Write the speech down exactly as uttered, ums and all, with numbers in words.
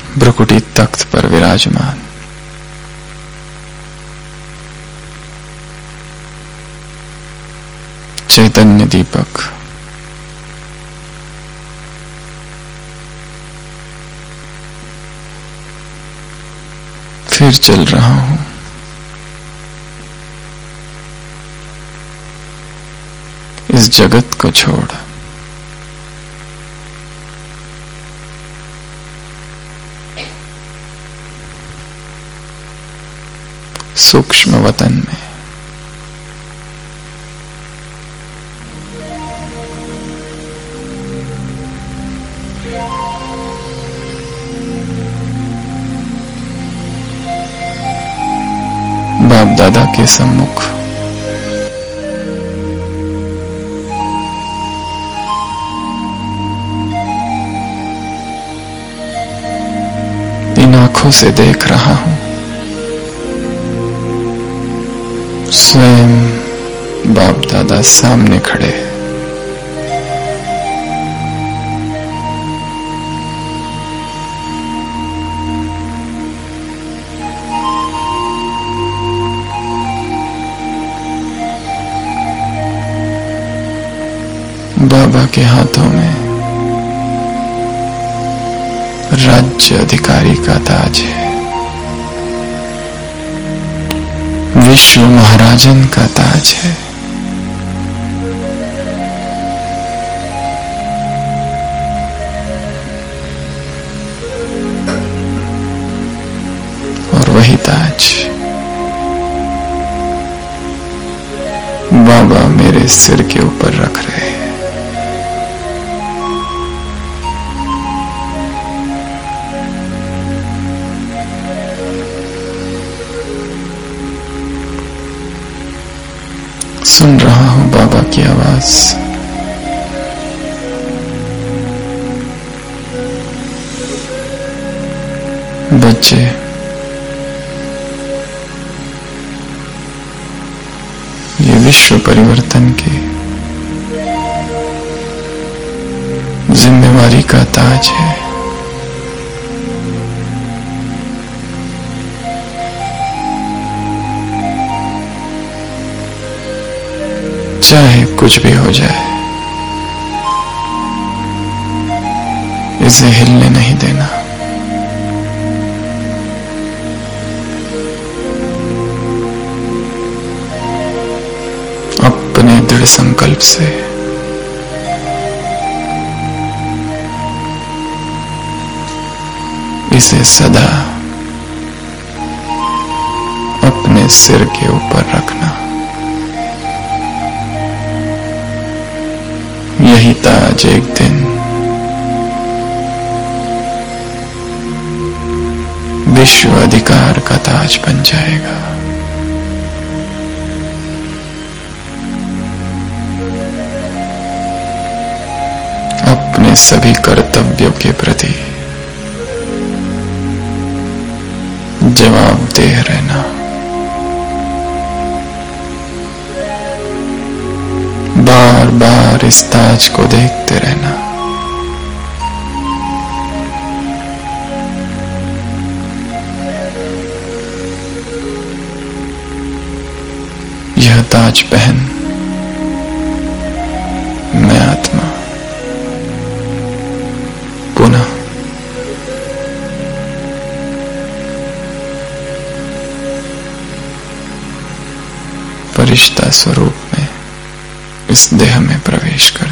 भ्रुकुटी तख्त पर विराजमान, चैतन्य दीपक फिर चल रहा हूं। इस जगत को छोड़ सूक्ष्म वतन में, बाप दादा के सम्मुख इन आंखों से देख रहा हूं, स्वयं बाप दादा सामने खड़े, बाबा के हाथों में राज्य अधिकारी का ताज है, विश्व महाराजन का ताज है। और वही ताज बाबा मेरे सिर के ऊपर रख रहे हैं। सुन रहा हूं बाबा की आवाज, बच्चे ये विश्व परिवर्तन की जिम्मेवारी का ताज है। चाहे कुछ भी हो जाए, इसे हिलने नहीं देना। अपने दृढ़ संकल्प से इसे सदा अपने सिर के ऊपर रखना। यही ताज एक दिन विश्व अधिकार का ताज बन जाएगा। अपने सभी कर्तव्यों के प्रति जवाबदेह रहना, बार बार इस ताज को देखते रहना। यह ताज पहन मैं आत्मा पुनः फरिश्ता स्वरूप में इस देह में प्रवेश कर